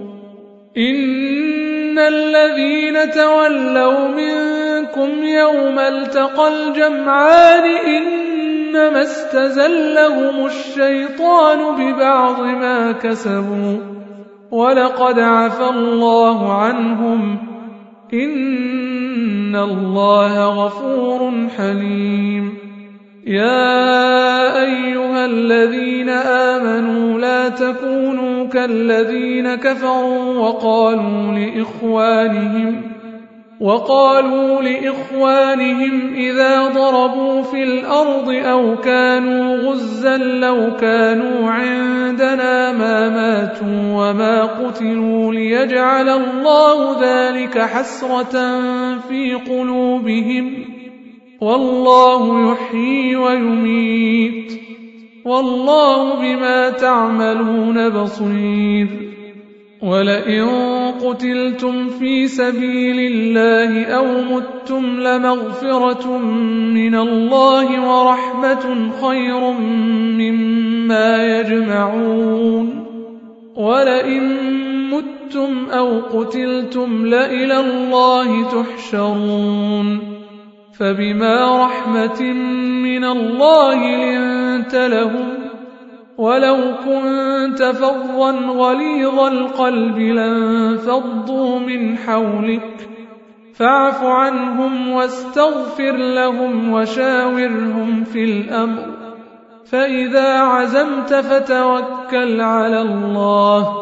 إن الذين تولوا منكم يوم التقى الجمعان إنما استزلهم الشيطان ببعض ما كسبوا ولقد عفى الله عنهم إن الله غفور حليم يا أيها الذين آمنوا لا تكونوا كالذين كفروا وقالوا لإخوانهم إذا ضربوا في الأرض أو كانوا غزا لو كانوا عندنا ما ماتوا وما قتلوا ليجعل الله ذلك حسرة في قلوبهم والله يحيي ويميت والله بما تعملون بصير ولئن قتلتم في سبيل الله أو متم لمغفرة من الله ورحمة خير مما يجمعون ولئن متم أو قتلتم لإلى الله تحشرون فبما رحمة من الله لنت لهم ولو كنت فظا غليظ القلب لانفضوا من حولك فاعف عنهم واستغفر لهم وشاورهم في الأمر فإذا عزمت فتوكل على الله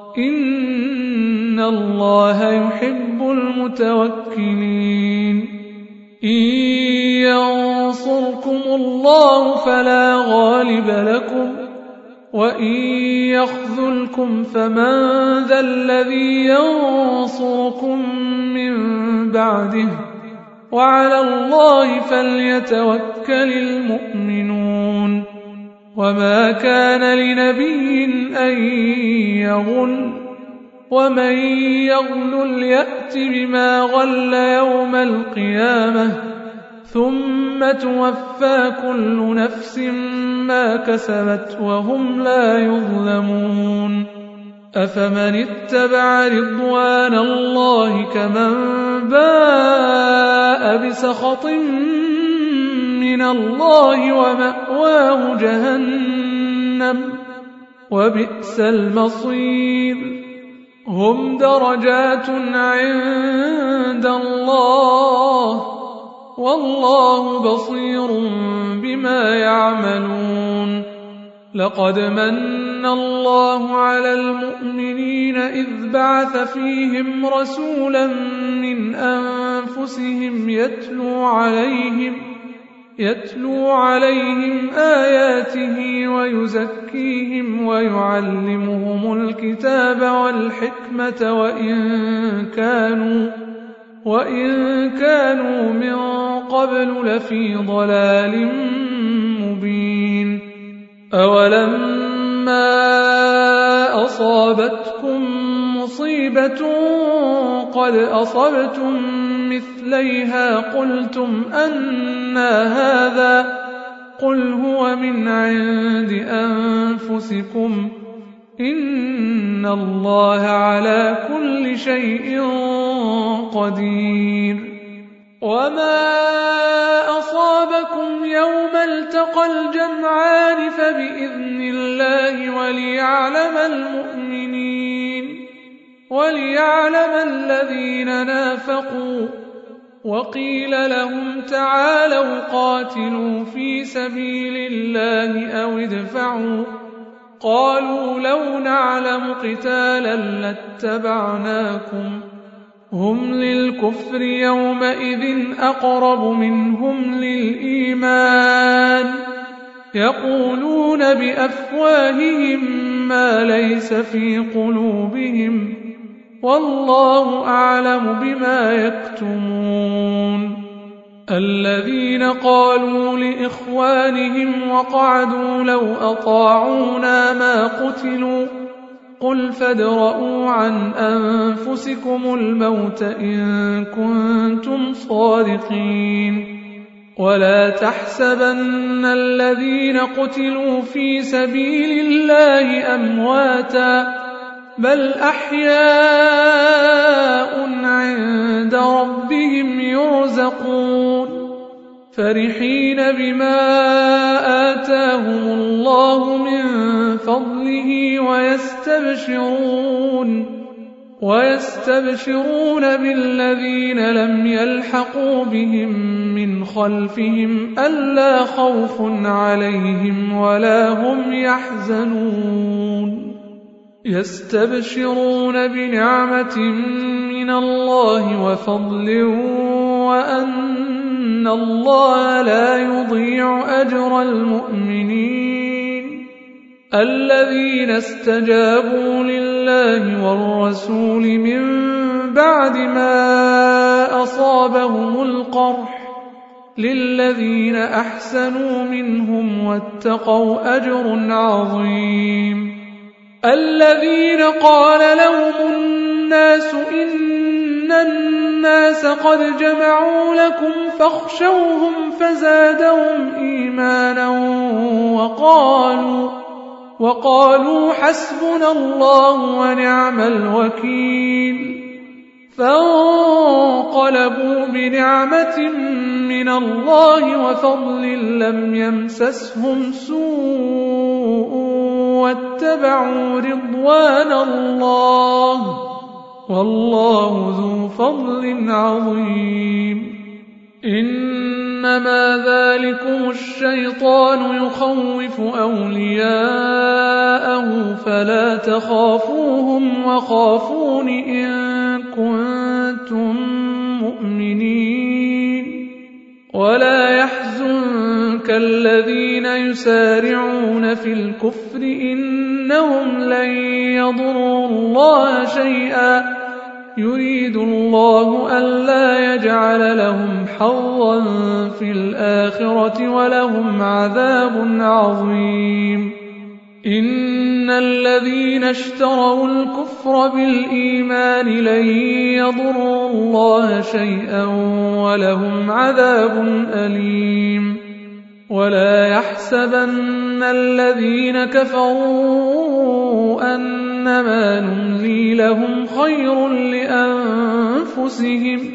إن الله يحب المتوكلين إن ينصركم الله فلا غالب لكم وإن يخذلكم فمن ذا الذي ينصركم من بعده وعلى الله فليتوكل المؤمنون وما كان لنبي أن يغل ومن يغل يأت بما غل يوم القيامة ثم توفى كل نفس ما كسبت وهم لا يظلمون أفمن اتبع رضوان الله كمن باء بسخط من الله ومأواه جهنم وبئس المصير هم درجات عند الله والله بصير بما يعملون لقد من الله على المؤمنين إذ بعث فيهم رسولا من أنفسهم يتلو عليهم آياته ويزكيهم ويعلمهم الكتاب والحكمة وإن كانوا من قبل لفي ضلال مبين أولما أصابتكم مصيبة قد أصبتم مثليها قلتم أنى هذا قل هو من عند أنفسكم إن الله على كل شيء قدير وما أصابكم يوم التقى الجمعان فبإذن الله وليعلم الذين نافقوا. وقيل لهم تعالوا قاتلوا في سبيل الله أو ادفعوا، قالوا لو نعلم قتالا لاتبعناكم، هم للكفر يومئذ أقرب منهم للإيمان، يقولون بأفواههم ما ليس في قلوبهم، والله أعلم بما يكتمون. الذين قالوا لإخوانهم وقعدوا لو أطاعونا ما قتلوا، قل فادرءوا عن أنفسكم الموت إن كنتم صادقين. ولا تحسبن الذين قتلوا في سبيل الله أمواتا، بل أحياء عند ربهم يرزقون، فرحين بما آتاهم الله من فضله ويستبشرون بالذين لم يلحقوا بهم من خلفهم ألا خوف عليهم ولا هم يحزنون، يستبشرون بنعمة من الله وفضل وأن الله لا يضيع أجر المؤمنين. الذين استجابوا لله والرسول من بعد ما أصابهم القرح للذين أحسنوا منهم واتقوا أجر عظيم. الذين قال لهم الناس إن الناس قد جمعوا لكم فاخشوهم فزادهم إيمانا وقالوا حسبنا الله ونعم الوكيل، فانقلبوا بنعمة من الله وفضل لم يمسسهم سوء واتبعوا رضوان الله، والله ذو فضل عظيم. إنما ذلكم الشيطان يخوف أولياءه فلا تخافوهم وخافون إن كنتم مؤمنين. ولا يحزنك الذين يسارعون في الكفر إنهم لن يضروا الله شيئا، يريد الله ألا يجعل لهم حظا في الآخرة ولهم عذاب عظيم. إن الذين اشتروا الكفر بالإيمان لن يضروا الله شيئا ولهم عذاب أليم. ولا يحسبن الذين كفروا أنما نملي لهم خير لأنفسهم،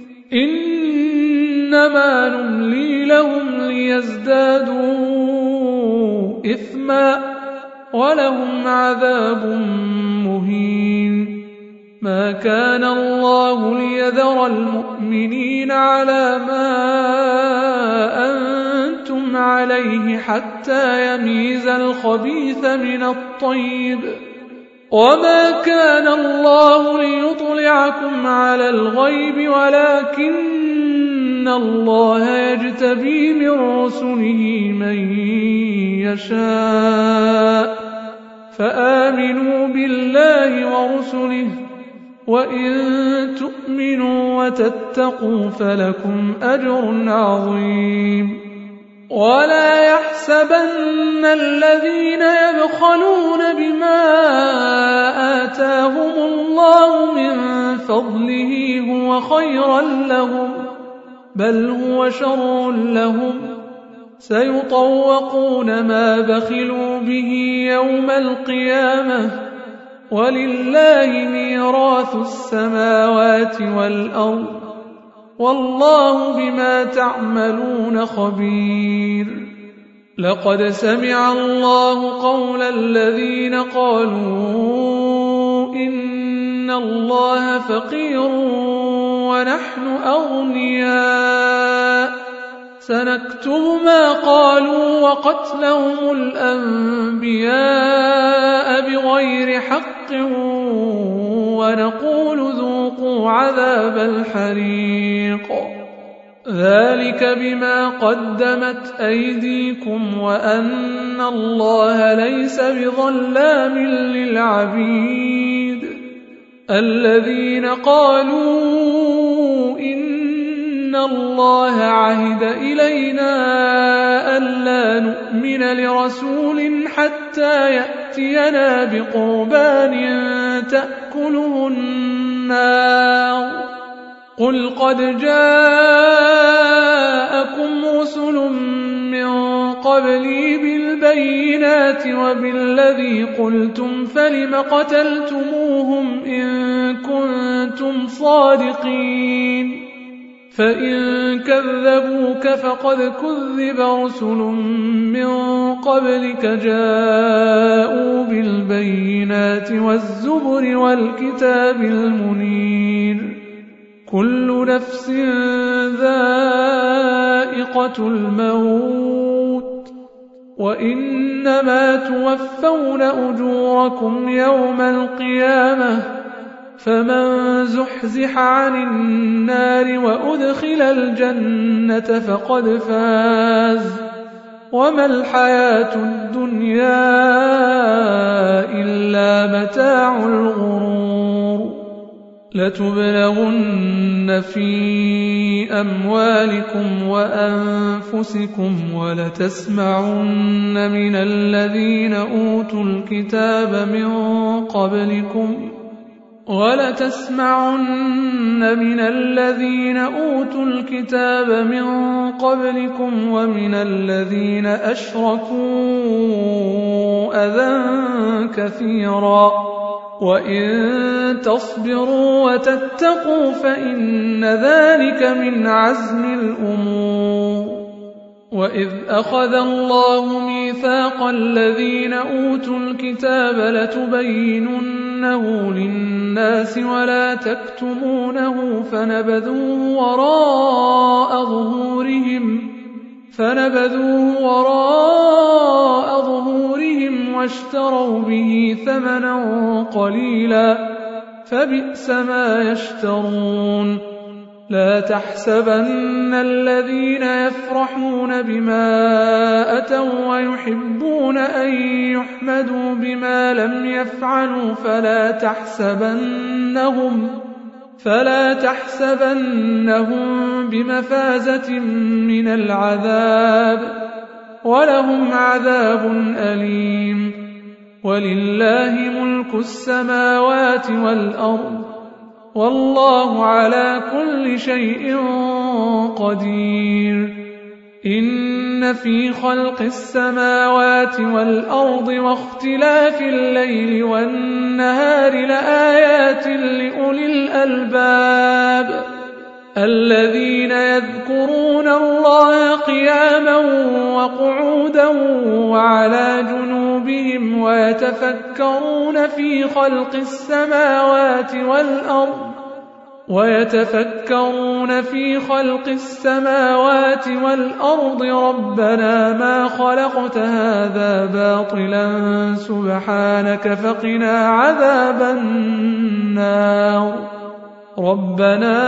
إنما نملي لهم ليزدادوا إثما ولهم عذاب مهين. ما كان الله ليذر المؤمنين على ما أنتم عليه حتى يميز الخبيث من الطيب، وما كان الله ليطلعكم على الغيب ولكن الله يجتبي من رسله من يشاء، فآمنوا بالله ورسله، وإن تؤمنوا وتتقوا فلكم أجر عظيم. ولا يحسبن الذين يبخلون بما آتاهم الله من فضله هو خيرا لهم، بل هو شر لهم، سيطوقون ما بخلوا به يوم القيامة، ولله ميراث السماوات والأرض، والله بما تعملون خبير. لقد سمع الله قول الذين قالوا إن الله فقير ونحن أغنياء سنكتب ما قالوا وقتلهم الأنبياء بغير حق ونقول ذوقوا عذاب الحريق ذلك بما قدمت أيديكم وأن الله ليس بظلام للعبيد الذين قالوا إن الله عهد إلينا ألا نؤمن لرسول حتى يأتينا بقربان تأكله النار قل قد جاءكم رسل من قبلي بالبينات وبالذي قلتم فلم قتلتموهم إن كنتم صادقين فإن كذبوك فقد كذب رسل من قبلك جاءوا بالبينات والزبر والكتاب المنير كل نفس ذائقة الموت وإنما توفون أجوركم يوم القيامة فمن زحزح عن النار وأدخل الجنة فقد فاز وما الحياة الدنيا إلا متاع الغرور لتبلغن في أموالكم وأنفسكم ولتسمعن من الذين أوتوا الكتاب من قبلكم ومن الذين أشركوا أذى كثيرا وإن تصبروا وتتقوا فإن ذلك من عزم الأمور وإذ أخذ الله ميثاق الذين أوتوا الكتاب لتبيننه للناس ولا تكتمونه فنبذوه وراء ظهورهم واشتروا به ثمنا قليلا فبئس ما يشترون لا تحسبن الذين يفرحون بما أتوا ويحبون أن يحمدوا بما لم يفعلوا فلا تحسبنهم بمفازة من العذاب ولهم عذاب أليم ولله ملك السماوات والأرض والله على كل شيء قدير إن في خلق السماوات والأرض واختلاف الليل والنهار لآيات لأولي الألباب الذين يذكرون الله قياما وقعودا وعلى جنوبهم ويتفكرون في خلق السماوات والأرض ربنا ما خلقت هذا باطلا سبحانك فقنا عذاب النار ربنا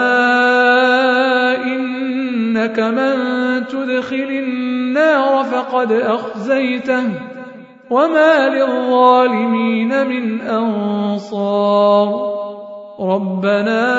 إنك من تدخل النار فقد أخزيته وما للظالمين من أنصار ربنا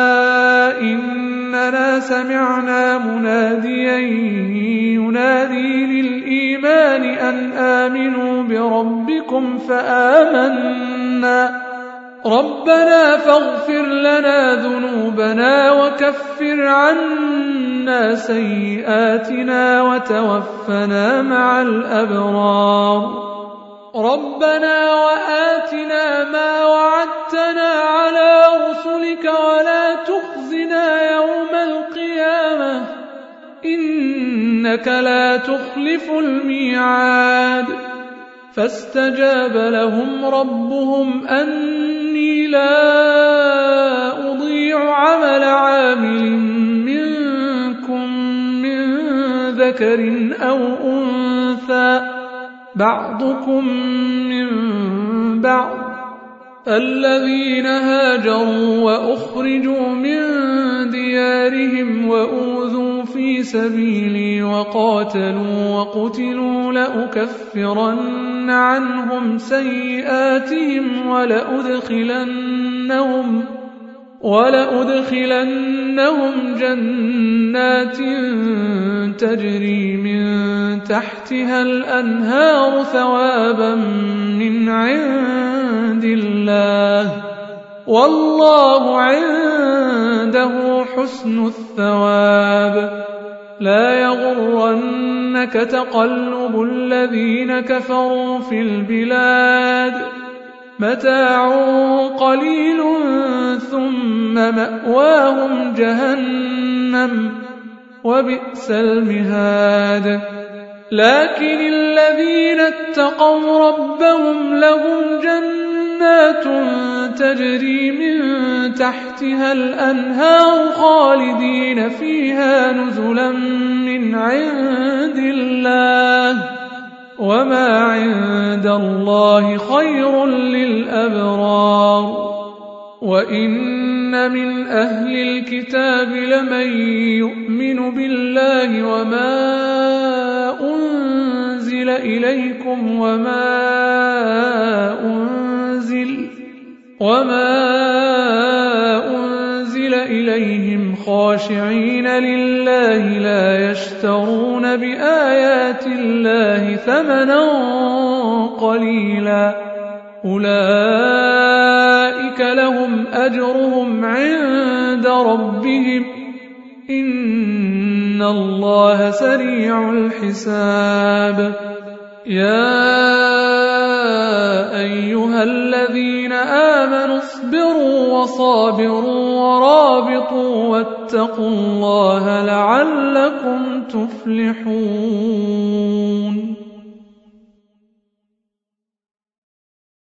إننا سمعنا مناديا ينادي للإيمان أن آمنوا بربكم فآمنا ربنا فاغفر لنا ذنوبنا وكفر عنا سيئاتنا وتوفنا مع الأبرار ربنا وآتنا ما وعدتنا على رسلك ولا تخزنا يوم القيامة إنك إنك لا تخلف الميعاد فاستجاب لهم ربهم أني لا أضيع عمل عامل منكم من ذكر أو أنثى بعضكم من بعض الذين هاجروا وأخرجوا من ديارهم وأوذوا في سبيلي وقاتلوا وقتلوا لأكفرن عنهم سيئاتهم ولأدخلنهم جنات تجري من تحتها الأنهار ثوابا من عند الله والله عنده حسن الثواب لا يغرنك تقلب الذين كفروا في البلاد متاع قليل ثم مأواهم جهنم وبئس المهاد لكن الذين اتقوا ربهم لهم جنات تجري من تحتها الأنهار خالدين فيها نزلا من عند الله وما عند الله خير للأبرار وإن من أهل الكتاب لمن يؤمن بالله وما أنزل إليكم وما أنزل إليهم خاشعين لله لا يشترون بآيات الله ثمنا قليلا أولئك لهم أجرهم عند ربهم إن الله سريع الحساب يا أيها الذين آمنوا اصبروا وصابروا ورابطوا واتقوا الله لعلكم تفلحون